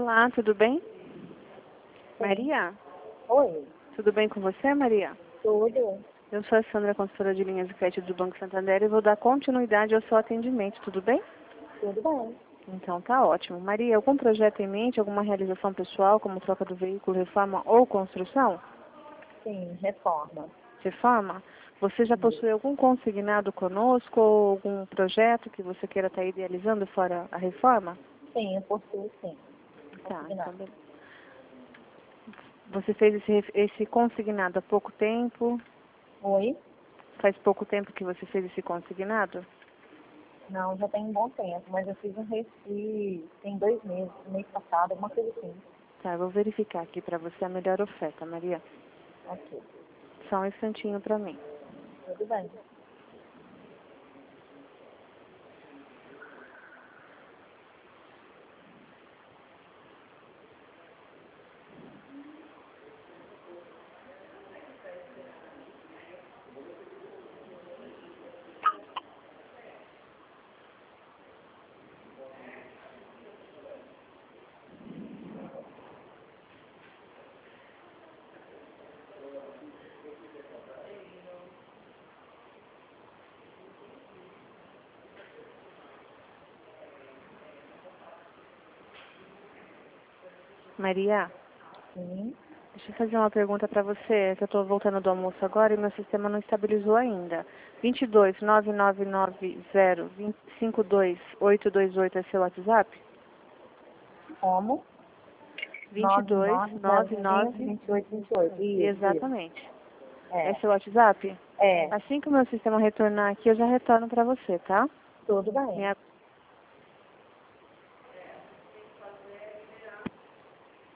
Olá, tudo bem? Maria? Oi, Tudo bem com você, Maria? tudo? Eu sou a Sandra, consultora de linhas de crédito do Banco Santander e vou dar continuidade ao seu atendimento, tudo bem? Tudo bem. Então tá ótimo. Maria, algum projeto em mente, alguma realização pessoal, como troca do veículo, reforma ou construção? Sim, reforma. Reforma? Você já possui algum consignado conosco ou algum projeto que você queira estar idealizando fora a reforma? Sim, eu possuo sim. Tá, Consignado. então beleza. Você fez esse consignado há pouco tempo? Oi? Faz pouco tempo que você fez esse consignado? Não, já tem um bom tempo, mas eu fiz um tem 2 meses, mês passado, alguma coisa assim. Tá, eu vou verificar aqui para você a melhor oferta, Maria. Ok, Só um instantinho para mim. tudo bem. Maria, Sim, deixa eu fazer uma pergunta para você, que eu estou voltando do almoço agora e meu sistema não estabilizou ainda. 22 999052828 é seu WhatsApp? como? 2299. 99052828. Isso. Exatamente. É É, seu WhatsApp? é, Assim que o meu sistema retornar aqui, eu já retorno para você, tá? tudo bem. Minha